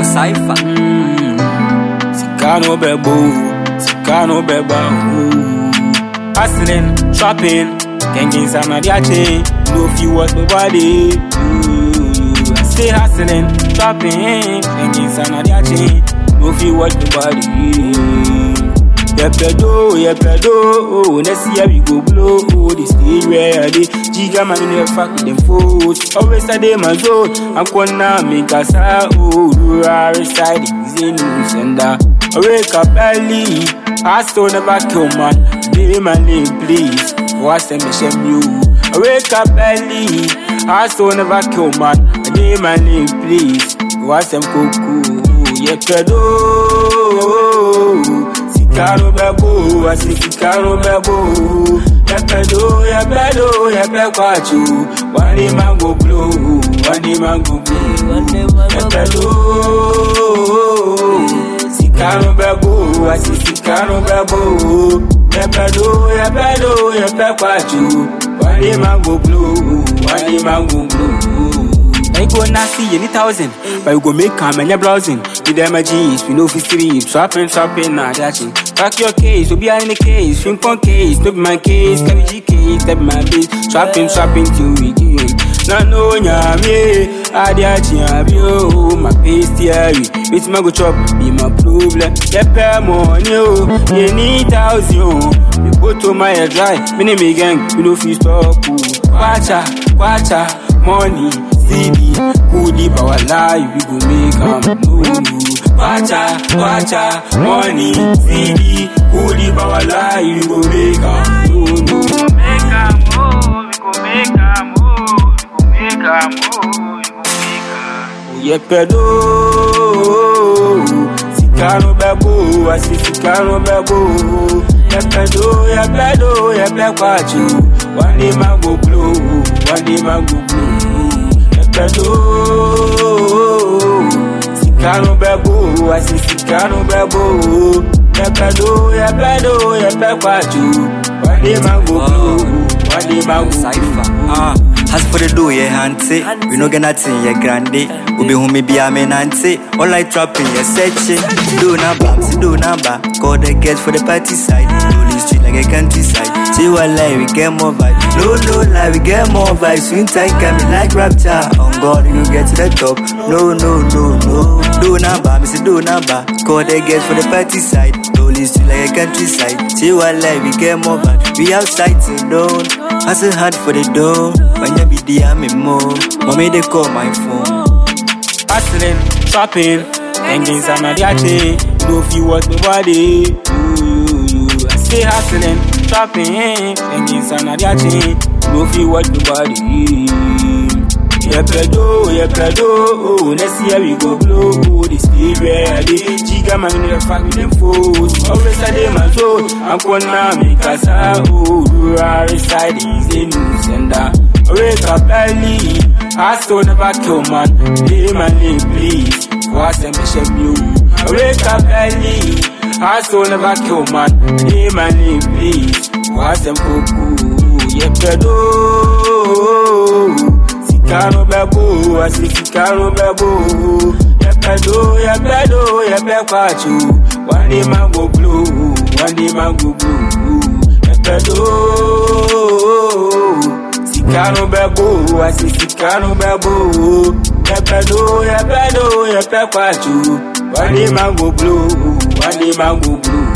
Cypher. Sikano bebo, Sikano beba. Hustling, shopping, ganging sana diache. No few what nobody. I say hustling, shopping, ganging sana diache. No few what nobody. Yepedo, next year we go blow. The stage where I did, Giga man in the fuck with them foes. Always a day my zone, I'm gonna make us out. Rural side is in sender. Wake up early, I still never kill man. Day my name, please. What's the mission you? Wake up early, I still never kill man. Day my name, please. What's them cuckoo? Yepedo. Sikano bebo, Sikano bebo. Yepedo, yepekwachu. One day mango blue, one day mango blue. Yepedo, Sikano bebo, Sikano bebo. Yepedo, yepekwachu. One day mango blue, one day mango blue. I go nasty any 1,000, but we go make calm and you're browsing. With them G's, we know for sleep, swapping, nah, dashing. Pack your case, we'll be in the case, swing pon case, no be my case, carry G case, that be my base. Swapping till we get. No, nyame, adiachi abio, my paste theory. It's my go chop, be my problem. Yeah, pay money, you need 1,000. You go to my dry, mini me gang, we no feel stop. Kwacha, money. CD, goodie, but wallahi, we go make no. Kwacha, money, CD, goodie, but wallahi, we go make no. We go make Yepedo, Sikano bebo, Sikano bebo. Yepedo, yepekwachu. One day mango blue, one day mango blue. Sikano bebo, Sikano bebo. Yepedo, yepekwachu. One day mango blue, one day mango Cypher. As for the do, yeah, hanty. We no get nothing, yeah, grande. Ubi humi be a menante. All like trapping, yeah, searching. Do number. Call the girls for the party side. Rolling street like a countryside. See what lie, we get more vibes. No lie, we get more vibes. Swing tight, coming like rapture. On God, you get to the top. No. Do number. Call the girls for the party side. Rolling street like a countryside. See what lie, we get more vibes. We outside to down. Hustle hard for the door. When you be there, me more. Mommy, they call my phone. Hustling, shopping, hanging some of the no few what nobody. I say hustling, shopping, hanging some of the no few what nobody. Yepedo, next year we go blow. The stage where I did, Giga man in the fuck with them foes. Always a day my soul, I'm gonna make us out. Rural side is a new sender. Wake up early, I still never kill man. Hey my name, please. What's the mission you? Wake up early, I still never kill man. Hey my name, please. What's the cuckoo? Yepedo, Sikano bebo, Sikano bebo. Yepedo, yepekwachu. One day mango blue, one day mango blue. Yepedo, Sikano bebo, Sikano bebo. Yepedo, yepekwachu. One day mango blue, one day mango blue.